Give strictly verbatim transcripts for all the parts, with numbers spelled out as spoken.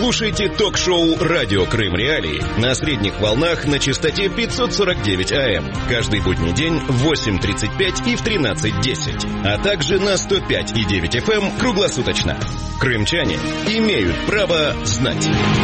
Слушайте ток-шоу «Радио Крым Реалии» на средних волнах на частоте пятьсот сорок девять АМ. Каждый будний день в восемь тридцать пять и в тринадцать десять. А также на сто пять и девять эф эм круглосуточно. Крымчане имеют право знать.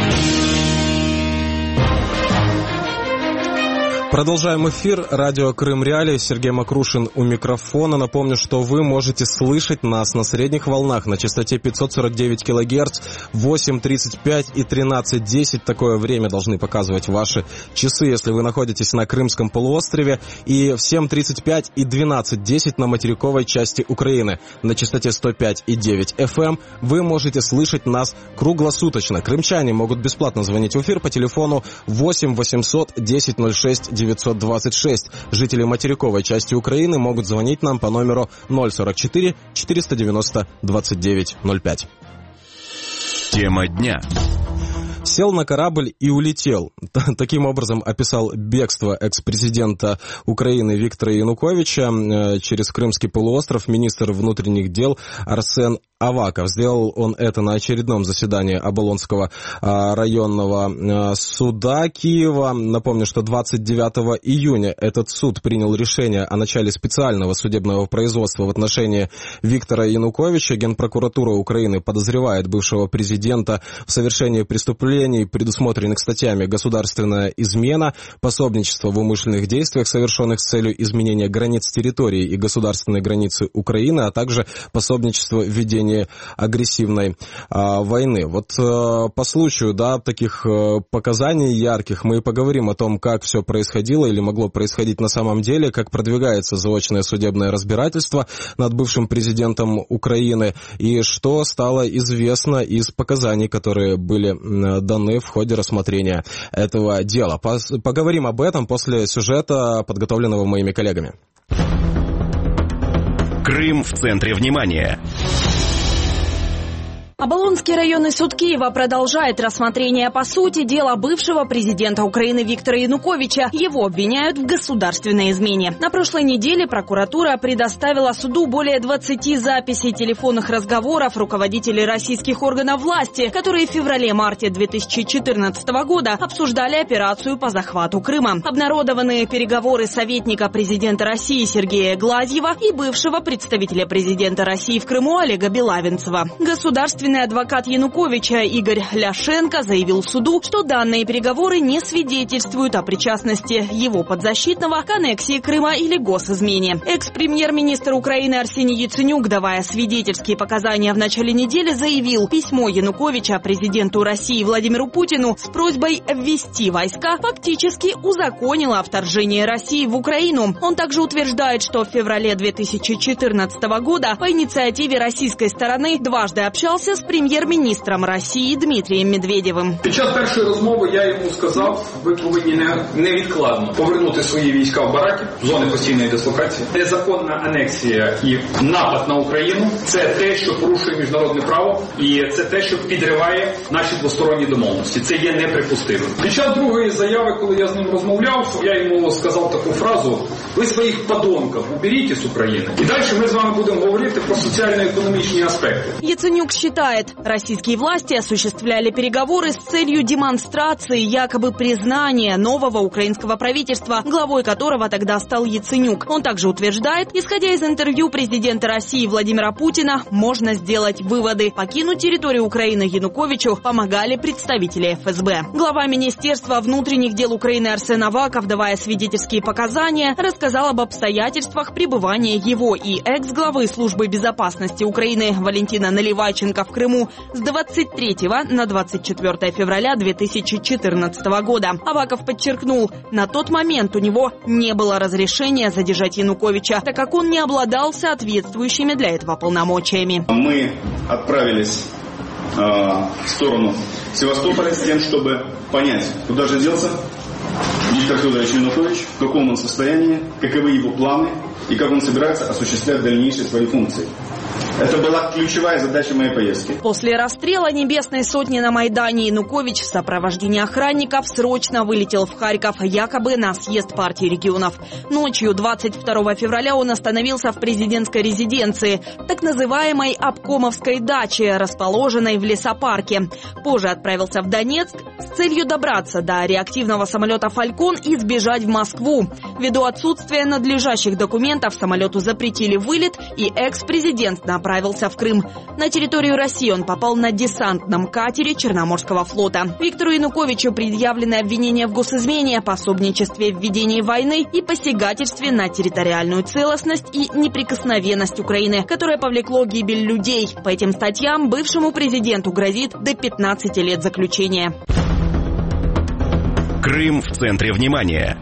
Продолжаем эфир. Радио Крым Реалии. Сергей Макрушин у микрофона. Напомню, что вы можете слышать нас на средних волнах на частоте пятьсот сорок девять килогерц, восемь тридцать пять и тринадцать десять. Такое время должны показывать ваши часы, если вы находитесь на Крымском полуострове. И в семь тридцать пять и двенадцать десять на материковой части Украины на частоте сто пять и девять эф эм вы можете слышать нас круглосуточно. Крымчане могут бесплатно звонить в эфир по телефону восемь восемьсот десять ноль шесть девятьсот двадцать шесть. Жители материковой части Украины могут звонить нам по номеру ноль сорок четыре четыреста девяносто двадцать девять ноль пять. Тема дня. Сел на корабль и улетел. Таким образом описал бегство экс-президента Украины Виктора Януковича через Крымский полуостров министр внутренних дел Арсен Аваков. Сделал он это на очередном заседании Оболонского районного суда Киева. Напомню, что двадцать девятого июня этот суд принял решение о начале специального судебного производства в отношении Виктора Януковича. Генпрокуратура Украины подозревает бывшего президента в совершении преступлений, предусмотренных статьями «Государственная измена», «Пособничество в умышленных действиях, совершенных с целью изменения границ территории и государственной границы Украины», а также «Пособничество в ведении агрессивной а, войны». Вот а, по случаю, да, таких а, показаний ярких мы и поговорим о том, как все происходило или могло происходить на самом деле, как продвигается заочное судебное разбирательство над бывшим президентом Украины и что стало известно из показаний, которые были даны в ходе рассмотрения этого дела. Поговорим об этом после сюжета, подготовленного моими коллегами. Крым в центре внимания. Оболонский районный суд Киева продолжает рассмотрение по сути дела бывшего президента Украины Виктора Януковича. Его обвиняют в государственной измене. На прошлой неделе прокуратура предоставила суду более двадцати записей телефонных разговоров руководителей российских органов власти, которые в феврале-марте две тысячи четырнадцатого года обсуждали операцию по захвату Крыма. Обнародованы переговоры советника президента России Сергея Глазьева и бывшего представителя президента России в Крыму Олега Белавинцева. Государственный адвокат Януковича Игорь Ляшенко заявил суду, что данные переговоры не свидетельствуют о причастности его подзащитного к аннексии Крыма или госизмене. Экс-премьер-министр Украины Арсений Яценюк, давая свидетельские показания в начале недели, заявил, письмо Януковича президенту России Владимиру Путину с просьбой ввести войска фактически узаконило вторжение России в Украину. Он также утверждает, что в феврале две тысячи четырнадцатого года по инициативе российской стороны дважды общался з прем'єр-міністром Росії Дмитрієм Медведєвим. Під час першої розмови я йому сказав, ви повинні невідкладно повернути свої війська в бараки, в зони постійної дислокації. Незаконна анексія і напад на Україну – це те, що порушує міжнародне право, і це те, що підриває наші двосторонні домовленості. Це є неприпустимим. Під час другої заяви, коли я з ним розмовляв, я йому сказав таку фразу: ви своїх подонків уберіть із України. І далі ми з вами будемо говорити про соціально-економічні аспекти. Яценюк считает, российские власти осуществляли переговоры с целью демонстрации якобы признания нового украинского правительства, главой которого тогда стал Яценюк. Он также утверждает, исходя из интервью президента России Владимира Путина, можно сделать выводы. Покинуть территорию Украины Януковичу помогали представители эф эс бэ. Глава Министерства внутренних дел Украины Арсен Аваков, давая свидетельские показания, рассказал об обстоятельствах пребывания его и экс-главы службы безопасности Украины Валентина Наливайченко в Крыму с двадцать третьего на двадцать четвёртое февраля две тысячи четырнадцатого года. Аваков подчеркнул, на тот момент у него не было разрешения задержать Януковича, так как он не обладал соответствующими для этого полномочиями. Мы отправились э, в сторону Севастополя с тем, чтобы понять, куда же делся Виктор Федорович Янукович, в каком он состоянии, каковы его планы и как он собирается осуществлять дальнейшие свои функции. Это была ключевая задача моей поездки. После расстрела Небесной Сотни на Майдане Янукович в сопровождении охранников срочно вылетел в Харьков, якобы на съезд партии регионов. Ночью двадцать второго февраля он остановился в президентской резиденции, так называемой обкомовской даче, расположенной в лесопарке. Позже отправился в Донецк с целью добраться до реактивного самолета «Фалькон» и сбежать в Москву. Ввиду отсутствия надлежащих документов самолету запретили вылет, и экс-президент направился в Крым. На территорию России он попал на десантном катере Черноморского флота. Виктору Януковичу предъявлены обвинения в госизмене, пособничестве в ведении войны и посягательстве на территориальную целостность и неприкосновенность Украины, которое повлекло гибель людей. По этим статьям бывшему президенту грозит до пятнадцати лет заключения. Крым в центре внимания.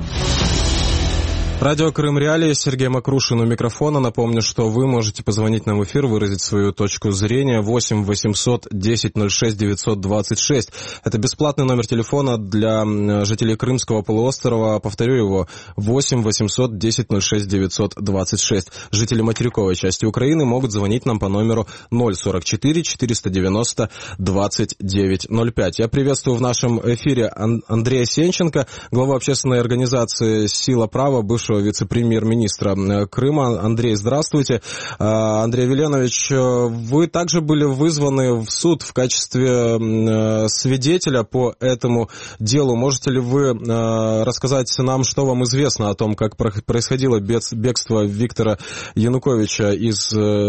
Радио Крым Реалии, Сергей Макрушин у микрофона. Напомню, что вы можете позвонить нам в эфир, выразить свою точку зрения. восемь восемьсот десять ноль шесть девятьсот двадцать шесть. Это бесплатный номер телефона для жителей Крымского полуострова. Повторю его. восемь восемьсот десять ноль шесть девятьсот двадцать шесть. Жители материковой части Украины могут звонить нам по номеру ноль сорок четыре четыреста девяносто двадцать девять ноль пять. Я приветствую в нашем эфире Андрея Сенченко, главу общественной организации «Сила права», бывшего вице-премьер-министра Крыма. Андрей, здравствуйте. Андрей Веленович, вы также были вызваны в суд в качестве свидетеля по этому делу. Можете ли вы рассказать нам, что вам известно о том, как происходило бегство Виктора Януковича из,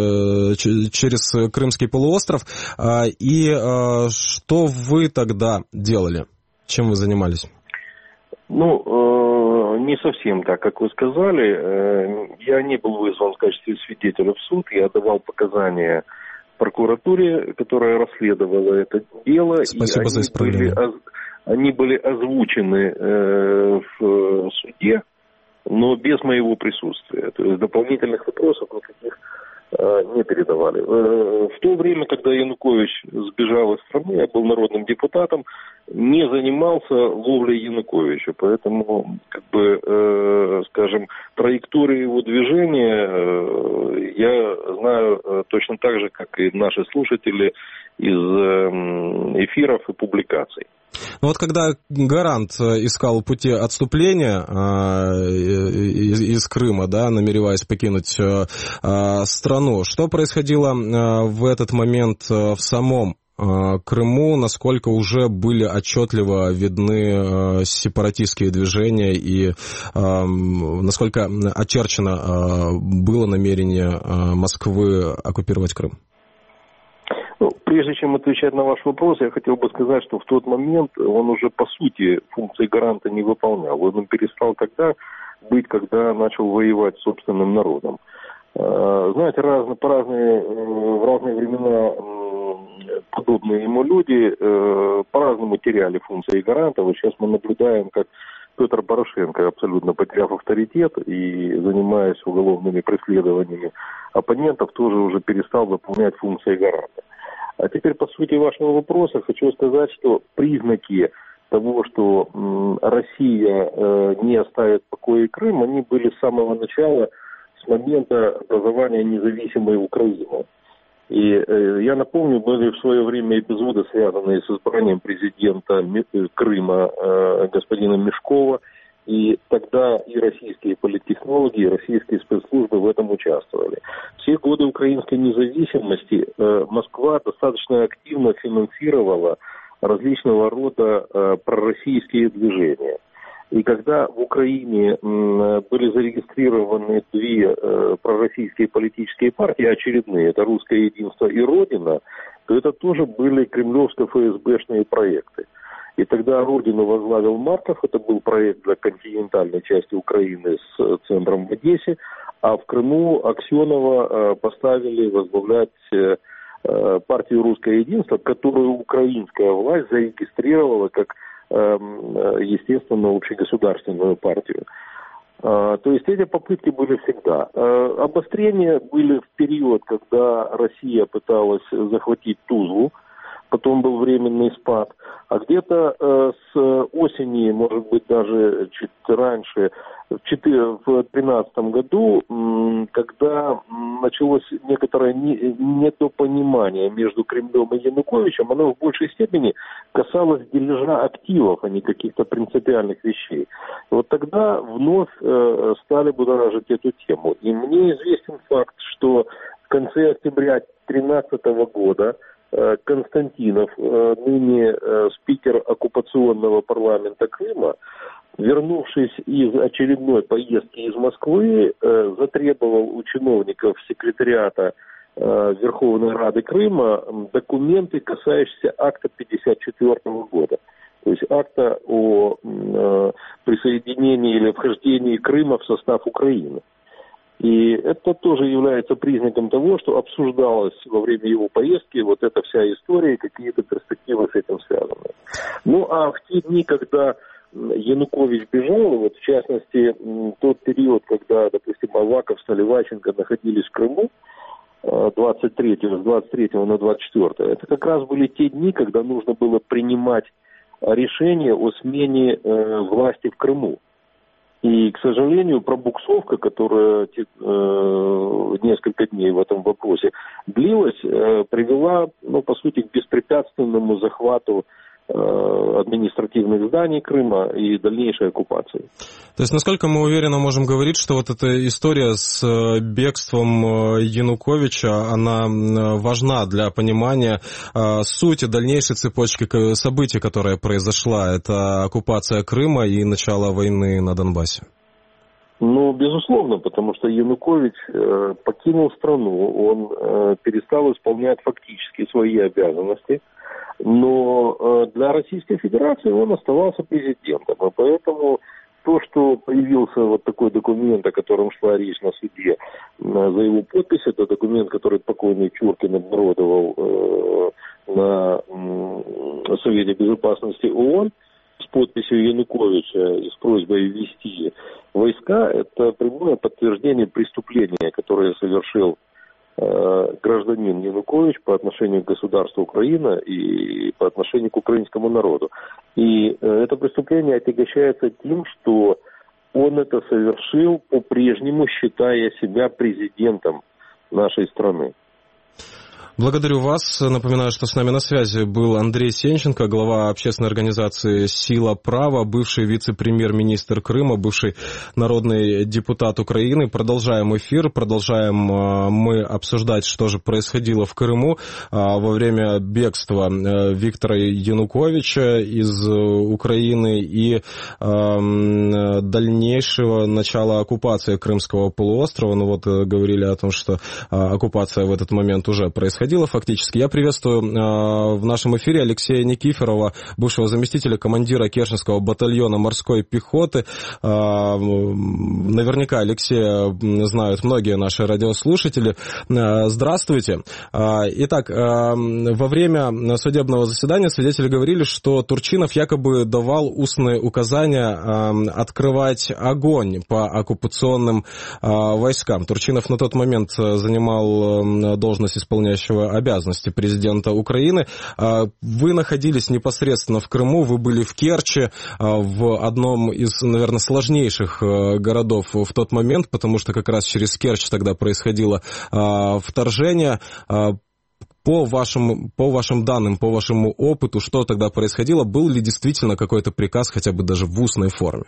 через Крымский полуостров, и что вы тогда делали? Чем вы занимались? Ну, э, не совсем так, как вы сказали. Э, я не был вызван в качестве свидетеля в суд. Я давал показания прокуратуре, которая расследовала это дело. Спасибо и за исправление. Были, они были озвучены э, в суде, но без моего присутствия. То есть дополнительных вопросов никаких э, не передавали. Э, в то время, когда Янукович сбежал из страны, я был народным депутатом, не занимался ловлей Януковича, поэтому, как бы, э, скажем, траекторию его движения э, я знаю э, точно так же, как и наши слушатели из э, эфиров и публикаций. Ну вот когда Гарант искал пути отступления э, из, из Крыма, да, намереваясь покинуть э, страну, что происходило э, в этот момент э, в самом Крыму, насколько уже были отчетливо видны э, сепаратистские движения и э, насколько очерчено э, было намерение э, Москвы оккупировать Крым? Ну, прежде чем отвечать на ваш вопрос, я хотел бы сказать, что в тот момент он уже по сути функции гаранта не выполнял. Он перестал тогда быть, когда начал воевать с собственным народом. Знаете, разные, по разные, в разные времена подобные ему люди по-разному теряли функции гаранта. Вот сейчас мы наблюдаем, как Петр Порошенко, абсолютно потеряв авторитет и занимаясь уголовными преследованиями оппонентов, тоже уже перестал выполнять функции гаранта. А теперь, по сути вашего вопроса, хочу сказать, что признаки того, что Россия не оставит в покое Крым, они были с самого начала, с момента образования независимой Украины. И э, я напомню, были в свое время эпизоды, связанные с избранием президента Крыма э, господина Мешкова, и тогда и российские политтехнологи, и российские спецслужбы в этом участвовали. Все годы украинской независимости э, Москва достаточно активно финансировала различного рода э, пророссийские движения. И когда в Украине были зарегистрированы две э, пророссийские политические партии, очередные, это «Русское единство» и «Родина», то это тоже были кремлевско-ФСБшные проекты. И тогда «Родину» возглавил Марков, это был проект для континентальной части Украины с центром в Одессе, а в Крыму Аксенова э, поставили возглавлять э, партию «Русское единство», которую украинская власть зарегистрировала как естественно, общегосударственную партию. То есть эти попытки были всегда. Обострения были в период, когда Россия пыталась захватить Тузлу, потом был временный спад. А где-то э, с осени, может быть, даже чуть раньше, в две тысячи тринадцатом году, м, когда началось некоторое не, недопонимание между Кремлем и Януковичем, оно в большей степени касалось дележа активов, а не каких-то принципиальных вещей. Вот тогда вновь э, стали будоражить эту тему. И мне известен факт, что в конце октября две тысячи тринадцатого года Константинов, ныне спикер оккупационного парламента Крыма, вернувшись из очередной поездки из Москвы, затребовал у чиновников секретариата Верховной Рады Крыма документы, касающиеся акта пятьдесят четвёртого года. То есть акта о присоединении или вхождении Крыма в состав Украины. И это тоже является признаком того, что обсуждалась во время его поездки вот эта вся история и какие-то перспективы с этим связаны. Ну а в те дни, когда Янукович бежал, вот в частности тот период, когда, допустим, Аваков, Наливайченко находились в Крыму, двадцать третьего, с двадцать третьего на двадцать четвёртое, это как раз были те дни, когда нужно было принимать решение о смене э, власти в Крыму. И, к сожалению, пробуксовка, которая э, несколько дней в этом вопросе длилась, э, привела, ну, по сути, к беспрепятственному захвату э, административных зданий Крыма и дальнейшей оккупации. То есть, насколько мы уверенно можем говорить, что вот эта история с бегством Януковича, она важна для понимания э, сути дальнейшей цепочки событий, которая произошла. Это оккупация Крыма и начало войны на Донбассе. Ну, безусловно, потому что Янукович э, покинул страну, он э, перестал исполнять фактически свои обязанности, но э, для Российской Федерации он оставался президентом, и поэтому то, что появился вот такой документ, о котором шла речь на суде, за его подпись, это документ, который покойный Чуркин обнародовал э, на э, Совете Безопасности ООН с подписью Януковича и с просьбой ввести войска, это прямое подтверждение преступления, которое совершил э, гражданин Янукович по отношению к государству Украина и по отношению к украинскому народу. И э, это преступление отягощается тем, что он это совершил по-прежнему, считая себя президентом нашей страны. Благодарю вас. Напоминаю, что с нами на связи был Андрей Сенченко, глава общественной организации «Сила права», бывший вице-премьер-министр Крыма, бывший народный депутат Украины. Продолжаем эфир, продолжаем мы обсуждать, что же происходило в Крыму во время бегства Виктора Януковича из Украины и дальнейшего начала оккупации Крымского полуострова. Ну вот говорили о том, что оккупация в этот момент уже происходила. Фактически. Я приветствую э, в нашем эфире Алексея Никифорова, бывшего заместителя командира Керченского батальона морской пехоты. Э, наверняка Алексея знают многие наши радиослушатели. Э, здравствуйте. Э, итак, э, во время судебного заседания свидетели говорили, что Турчинов якобы давал устные указания э, открывать огонь по оккупационным э, войскам. Турчинов на тот момент занимал э, должность исполняющего обязанности президента Украины. Вы находились непосредственно в Крыму, вы были в Керчи, в одном из, наверное, сложнейших городов в тот момент, потому что как раз через Керчь тогда происходило вторжение. По вашим, по вашим данным, по вашему опыту, что тогда происходило? Был ли действительно какой-то приказ, хотя бы даже в устной форме?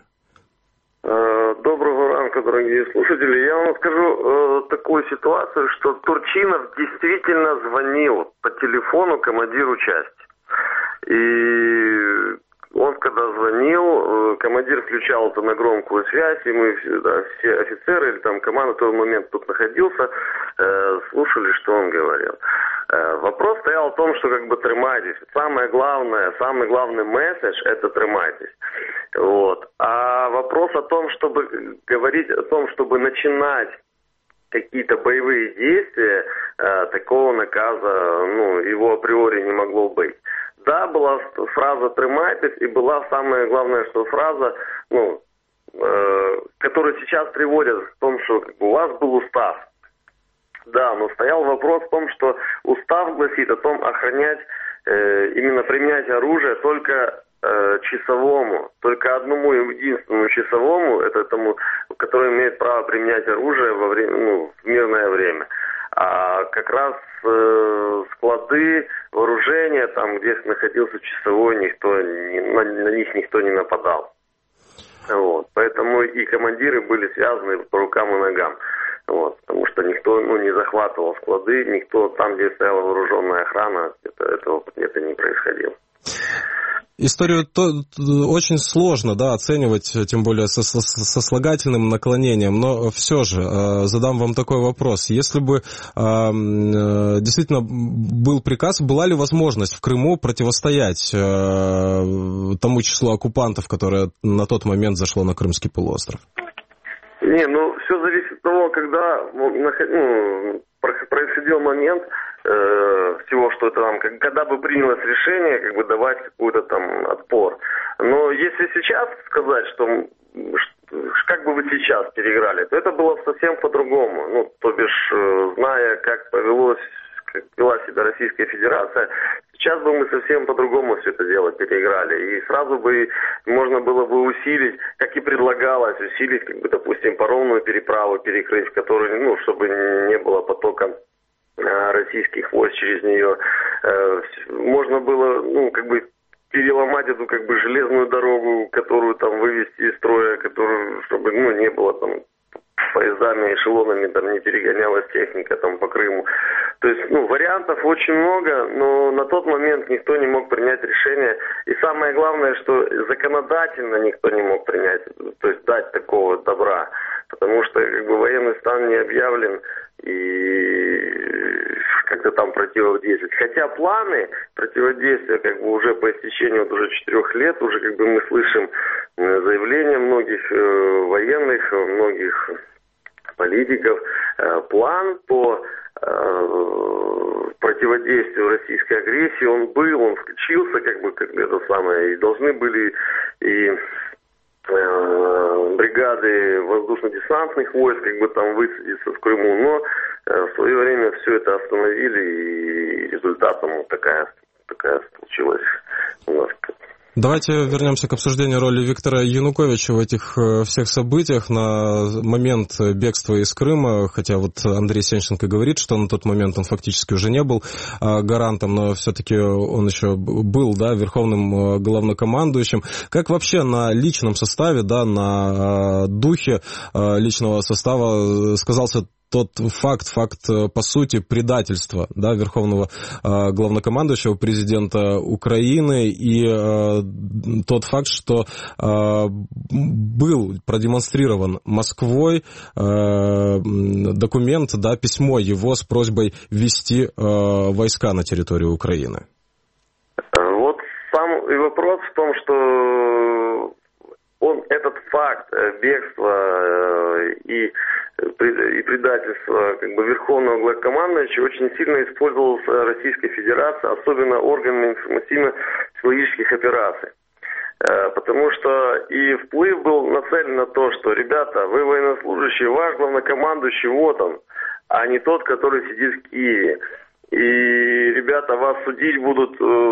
Дорогие слушатели, я вам скажу э, такую ситуацию, что Турчинов действительно звонил по телефону командиру части. И он, когда звонил, э, командир включал это на громкую связь, и мы, да, все офицеры или там команда в тот момент тут находился, э, слушали, что он говорил. Э, вопрос стоял в том, что как бы тримайтесь. Самое главное, самый главный месседж – это тримайтесь. Вот. А вопрос о том, чтобы говорить о том, чтобы начинать какие-то боевые действия, э, такого наказа, ну, его априори не могло быть. Да, была фраза «тримайтесь», и была самая главная, что фраза, ну, э, которую сейчас приводят в том, что как бы, у вас был устав. Да, но стоял вопрос в том, что устав гласит о том охранять именно применять оружие только часовому, только одному единственному часовому, это тому, который имеет право применять оружие во время, ну, в мирное время. А как раз э, склады, вооружения, там, где находился часовой, никто не, на, на них никто не нападал. Вот. Поэтому и командиры были связаны по рукам и ногам. Вот. Потому что никто, ну, не захватывал склады, никто там, где стояла вооруженная охрана, это, этого это не происходило. Историю то, очень сложно, да, оценивать, тем более со, со, со слагательным наклонением, но все же э, задам вам такой вопрос. Если бы э, действительно был приказ, была ли возможность в Крыму противостоять э, тому числу оккупантов, которое на тот момент зашло на Крымский полуостров? Не, ну, все зависит от того, когда ну, происходил момент э, всего, что это там, когда бы принялось решение, как бы давать какой-то там отпор. Но если сейчас сказать, что как бы вы сейчас переиграли, то это было совсем по-другому. Ну, то бишь, зная, как повелось, как вела себя Российская Федерация, сейчас бы мы совсем по-другому все это дело переиграли. И сразу бы можно было бы усилить, как и предлагалось, усилить, как бы, допустим, паромную переправу перекрыть, в которой, ну, чтобы не было потока российских войск через нее. Можно было, ну, как бы переломать эту, как бы, железную дорогу, которую там вывести из строя, которую, чтобы, ну, не было там поездами, эшелонами, там не перегонялась техника там по Крыму. То есть, ну, вариантов очень много, но на тот момент никто не мог принять решение. И самое главное, что законодательно никто не мог принять, то есть дать такого добра. Потому что, как бы, военный стан не объявлен и как-то там противодействовать. Хотя планы противодействия, как бы, уже по истечению вот уже четырех лет, уже, как бы, мы слышим заявления многих э, военных, многих политиков. Э, план по э, противодействию российской агрессии, он был, он включился, как бы, как это самое, и должны были и бригады воздушно-десантных войск, как бы, там высадиться в Крыму, но в свое время все это остановили, и результатом вот такая, такая получилась у нас. Давайте вернемся к обсуждению роли Виктора Януковича в этих всех событиях. На момент бегства из Крыма, хотя вот Андрей Сенченко говорит, что на тот момент он фактически уже не был гарантом, но все-таки он еще был, да, верховным главнокомандующим. Как вообще на личном составе, да, на духе личного состава сказался тот факт, факт, по сути, предательства, да, верховного э, главнокомандующего, президента Украины, и э, тот факт, что э, был продемонстрирован Москвой э, документ, да, письмо его с просьбой ввести э, войска на территорию Украины. Вот сам и вопрос в том, что он, этот факт бегства и и предательство, как бы, верховного главнокомандующего очень сильно использовался Российской Федерацией, особенно органами информационно-психологических операций. Потому что и вплыв был нацелен на то, что, ребята, вы военнослужащие, ваш главнокомандующий вот он, а не тот, который сидит в Киеве. И, ребята, вас судить будут,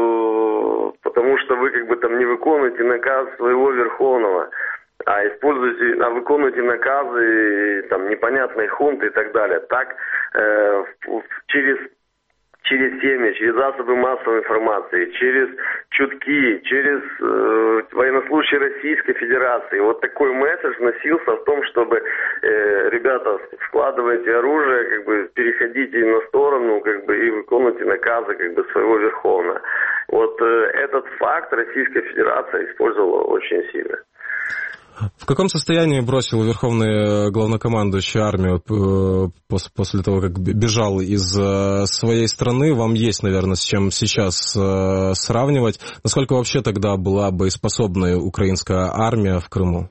потому что вы, как бы, там не выполняете наказ своего верховного, а используете, а выполняете наказы там непонятной хунты и так далее. Так э, через через семьи, через засобы массовой информации, через чутки, через э, военнослужащие Российской Федерации. Вот такой месседж носился в том, чтобы э, ребята, складывайте оружие, как бы, переходите на сторону, как бы, и выполняйте наказы, как бы, своего верховного. Вот э, этот факт Российская Федерация использовала очень сильно. В каком состоянии бросил верховный главнокомандующий армию после того, как бежал из своей страны? Вам есть, наверное, с чем сейчас сравнивать. Насколько вообще тогда была боеспособная украинская армия в Крыму?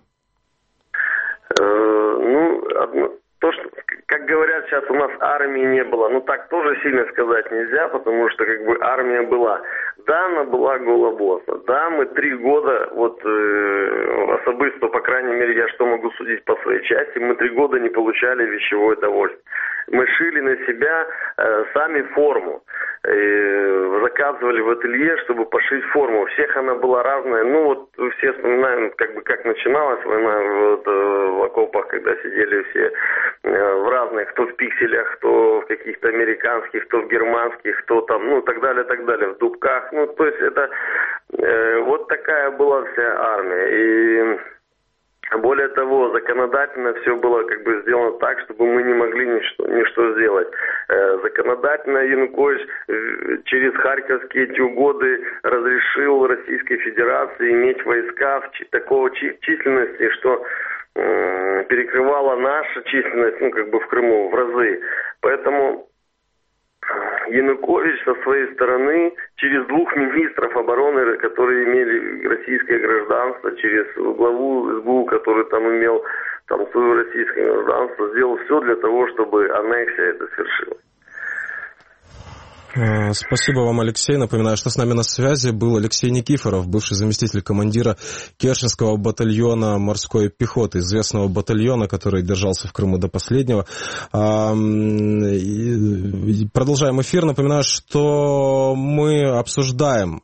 Ну, то, что, как говорят сейчас, у нас армии не было. Ну, так тоже сильно сказать нельзя, потому что, как бы, армия была. Да, она была голобоса. Да, мы три года, вот э, особисто, по крайней мере, я что могу судить по своей части, мы три года не получали вещевое довольствие. Мы шили на себя э, сами форму. Э, заказывали в ателье, чтобы пошить форму. У всех она была разная. Ну вот все вспоминаем, как бы как начиналась война вот, в окопах, когда сидели все в разных, кто в пикселях, кто в каких-то американских, кто в германских, кто там, ну так далее, так далее, в дубках. Ну то есть это э, вот такая была вся армия. И более того, законодательно все было как бы сделано так, чтобы мы не могли ничто, ничто сделать. Э, законодательно Янукович через Харьковские эти угоды разрешил Российской Федерации иметь войска в чи- такого чи- численности, что э, перекрывала наша численность, ну как бы в Крыму в разы. Поэтому Янукович со своей стороны через двух министров обороны, которые имели российское гражданство, через главу СБУ, который там имел там свое российское гражданство, сделал все для того, чтобы аннексия это свершилась. Спасибо вам, Алексей. Напоминаю, что с нами на связи был Алексей Никифоров, бывший заместитель командира Керченского батальона морской пехоты, известного батальона, который держался в Крыму до последнего. Продолжаем эфир. Напоминаю, что мы обсуждаем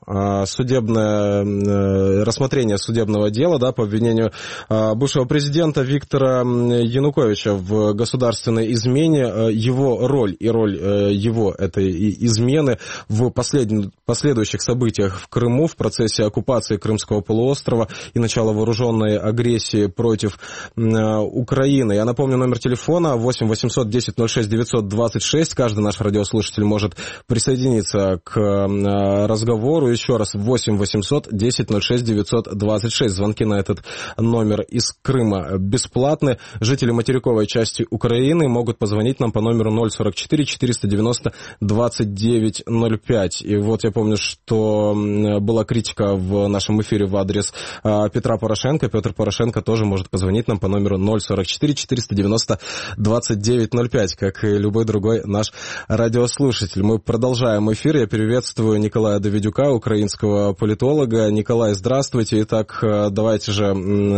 судебное рассмотрение судебного дела, да, по обвинению бывшего президента Виктора Януковича в государственной измене, его роль и роль его этой измены измены в послед... последующих событиях в Крыму в процессе оккупации Крымского полуострова и начала вооруженной агрессии против э, Украины. Я напомню номер телефона восемь восемьсот десять ноль шесть девятьсот двадцать шесть. Каждый наш радиослушатель может присоединиться к э, разговору. Еще раз, восемь восемьсот десять ноль шесть девятьсот двадцать шесть. Звонки на этот номер из Крыма бесплатны. Жители материковой части Украины могут позвонить нам по номеру ноль сорок четыре четыреста девяносто двадцать девять ноль пять. И вот я помню, что была критика в нашем эфире в адрес Петра Порошенко. Петр Порошенко тоже может позвонить нам по номеру ноль сорок четыре четыреста девяносто двадцать девять ноль пять, как и любой другой наш радиослушатель. Мы продолжаем эфир. Я приветствую Николая Давидюка, украинского политолога. Николай, здравствуйте. Итак, давайте же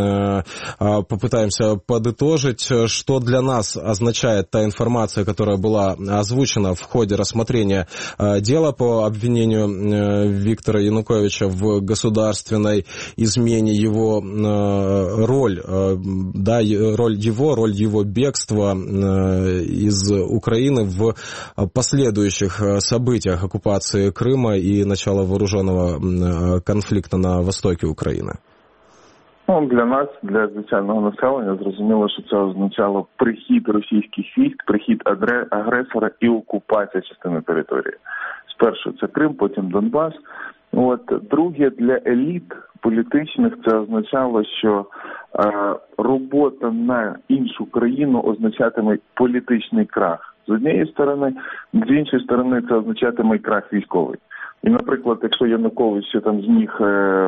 попытаемся подытожить, что для нас означает та информация, которая была озвучена в ходе рассмотрения дело по обвинению Виктора Януковича в государственной измене, его роль, да, роль его, роль его бегства из Украины в последующих событиях оккупации Крыма и начала вооруженного конфликта на востокі України. Ну, для нас, для звичайного населення, зрозуміло, що це означало прихід російських військ, прихід агресора і окупація частини території. Спершу це Крим, потім Донбас. От, друге, для еліт політичних це означало, що е, робота на іншу країну означатиме політичний крах. З однієї сторони, з іншої сторони це означатиме крах військовий. І, наприклад, якщо Янукович ще там зміг е,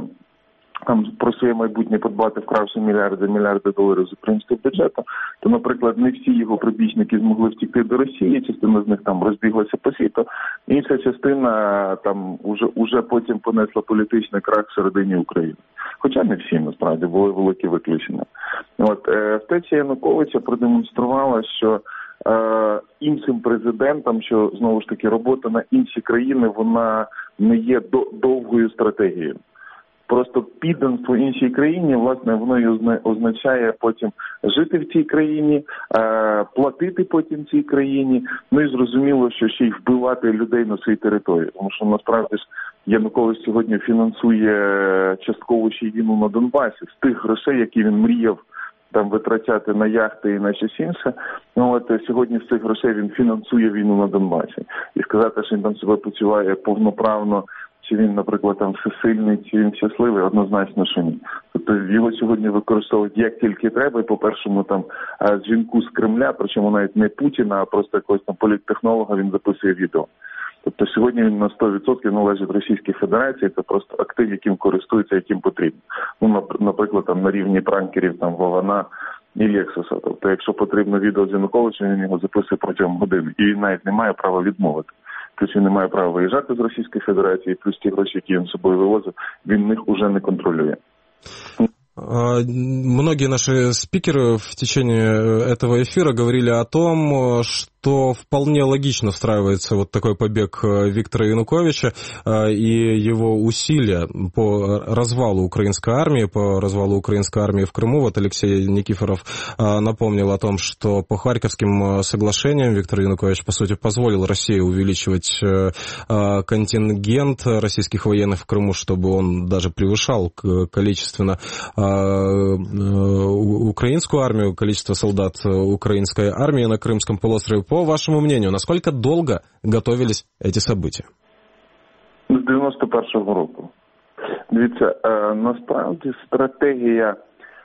там про своє майбутнє подбати, вкравши мільярди, мільярди доларів з українського бюджету, то, наприклад, не всі його прибічники змогли втекти до Росії, частина з них там розбіглася по світу, інша частина там уже, уже потім понесла політичний крах всередині України. Хоча не всі, насправді, були великі виключення. От, е, втеча Януковича продемонструвала, що е, іншим президентам, що, знову ж таки, робота на інші країни, вона не є до, довгою стратегією. Просто підданство іншій країні, власне, воно і означає потім жити в цій країні, платити потім цій країні, ну і зрозуміло, що ще й вбивати людей на своїй території. Тому що, насправді ж, Янукович сьогодні фінансує частково ще й війну на Донбасі. З тих грошей, які він мріяв там витрачати на яхти і на щось інше, ну от сьогодні з цих грошей він фінансує війну на Донбасі. І сказати, що він там себе почуває повноправно, чи він, наприклад, там всесильний, чи він щасливий, однозначно, що ні. Тобто його сьогодні використовують як тільки треба, і по першому там дзвінку з Кремля, причому навіть не Путіна, а просто якогось там політтехнолога, він записує відео. Тобто сьогодні він на сто відсотків належить Російській Федерації, це просто актив, яким користується, яким потрібно. Ну, наприклад, там на рівні пранкерів, там Вована і Лексуса. Тобто, якщо потрібно відео з Януковичем, він його записує протягом години. І він навіть не має права відмовити. Плюс він не має права виїжджати з Російської Федерації, плюс ті гроші, які він з собою вивозив, він їх уже не контролює. Многие наши спикеры в течение этого эфира говорили о том, что вполне логично встраивается вот такой побег Виктора Януковича и его усилия по развалу украинской армии, по развалу украинской армии в Крыму. Вот Алексей Никифоров напомнил о том, что по Харьковским соглашениям Виктор Янукович, по сути, позволил России увеличивать контингент российских военных в Крыму, чтобы он даже превышал количественно украинскую армию, количество солдат украинской армии на Крымском полуострове. По вашему мнению, насколько долго готовились эти события? З дев'яносто першого року. Дивіться, насправді стратегія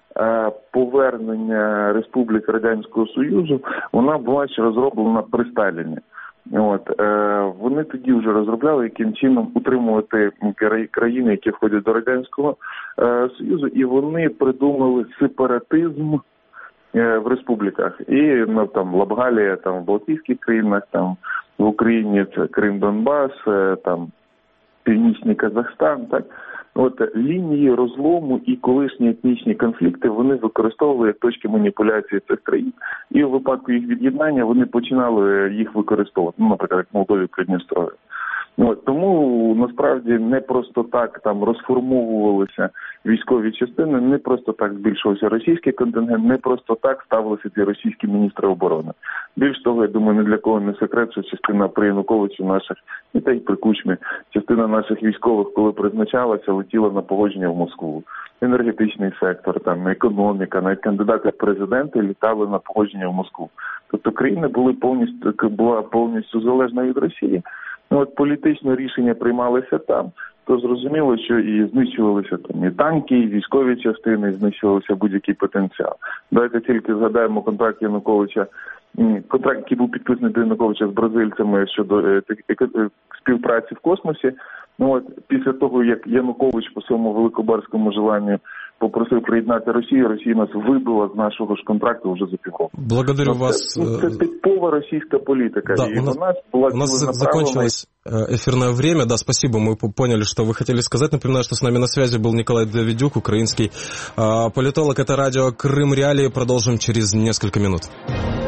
повернення Республік Радянського Союзу, вона була ще розроблена при Сталіні. От, е, вони тоді вже розробляли, яким чином утримувати країни, які входять до Радянського е, Союзу, і вони придумали сепаратизм е, в республіках. І ну, там Лабгалія, там в Балтійських країнах, там в Україні це Крим, Донбас, е, там Північний Казахстан, так. От лінії розлому і колишні етнічні конфлікти вони використовували як точки маніпуляції цих країн. І у випадку їх від'єднання вони починали їх використовувати, ну, наприклад, як Молдові, Придністров'я. От, тому насправді не просто так там розформовувалися військові частини, не просто так збільшувався російський контингент, не просто так ставилися ці російські міністри оборони. Більш того, я думаю, ні для кого не секрет, що частина при Януковичі наших, і та й при Кучмі, частина наших військових, коли призначалася, летіла на погодження в Москву. Енергетичний сектор, там, економіка, навіть кандидати в президенти літали на погодження в Москву. Тобто країна була повністю, була повністю залежна від Росії. Ну, от політичне рішення приймалося там, то зрозуміло, що і знищувалися там і танки, і військові частини, і знищувався будь-який потенціал. Давайте тільки згадаємо контракт Януковича, контракт, який був підписаний до Януковича з бразильцями щодо співпраці в космосі. Ну от після того, як Янукович по своєму великобарському желанню попросив приєднати Росію, Росія нас вибила з нашого ж контракту вже за півроку. Благодарю це, вас. Це типова російська політика. Да, и у нас, у нас, была у нас закончилось эфирное время. Да, спасибо, мы поняли, что вы хотели сказать. Напоминаю, что с нами на связи был Николай Давидюк, украинский политолог. Это радио Крым Реалии. Продолжим через несколько минут.